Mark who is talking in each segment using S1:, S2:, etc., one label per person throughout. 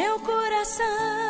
S1: meu coração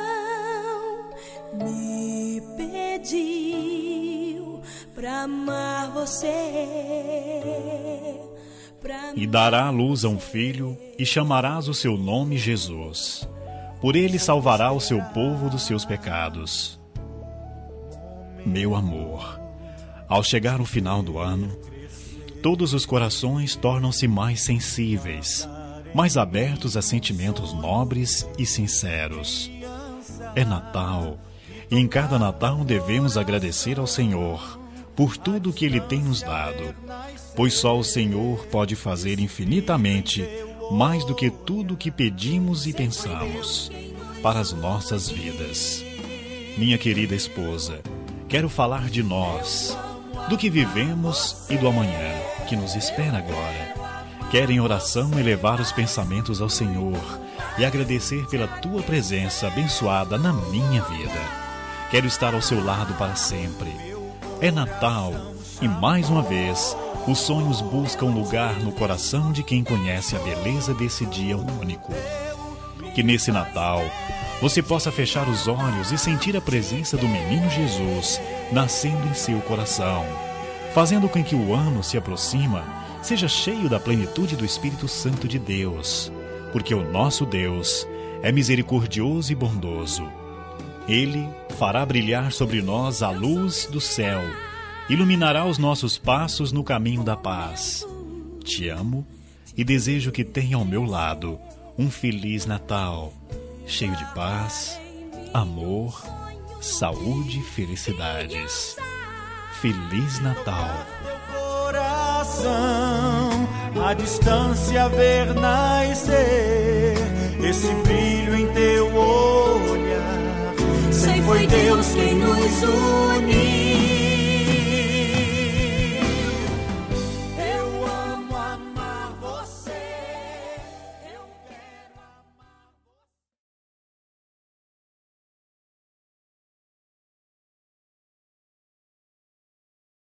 S1: me pediu pra amar você.
S2: E dará à luz a um filho, e chamarás o seu nome Jesus. Por ele salvará o seu povo dos seus pecados. Meu amor, ao chegar o final do ano, todos os corações tornam-se mais sensíveis, mais abertos a sentimentos nobres e sinceros. É Natal, e em cada Natal devemos agradecer ao Senhor por tudo que Ele tem nos dado, pois só o Senhor pode fazer infinitamente mais do que tudo que pedimos e pensamos para as nossas vidas. Minha querida esposa, quero falar de nós, do que vivemos e do amanhã que nos espera agora. Quero em oração elevar os pensamentos ao Senhor e agradecer pela Tua presença abençoada na minha vida. Quero estar ao seu lado para sempre. É Natal e, mais uma vez, os sonhos buscam lugar no coração de quem conhece a beleza desse dia único. Que nesse Natal você possa fechar os olhos e sentir a presença do menino Jesus nascendo em seu coração, fazendo com que o ano se aproxima seja cheio da plenitude do Espírito Santo de Deus, porque o nosso Deus é misericordioso e bondoso. Ele fará brilhar sobre nós a luz do céu, iluminará os nossos passos no caminho da paz. Te amo e desejo que tenha ao meu lado um feliz Natal, cheio de paz, amor, saúde e felicidades. Feliz Natal.
S3: Coração, a distância ver nascer esse brilho em teu olhar. Sempre foi Deus quem nos uniu.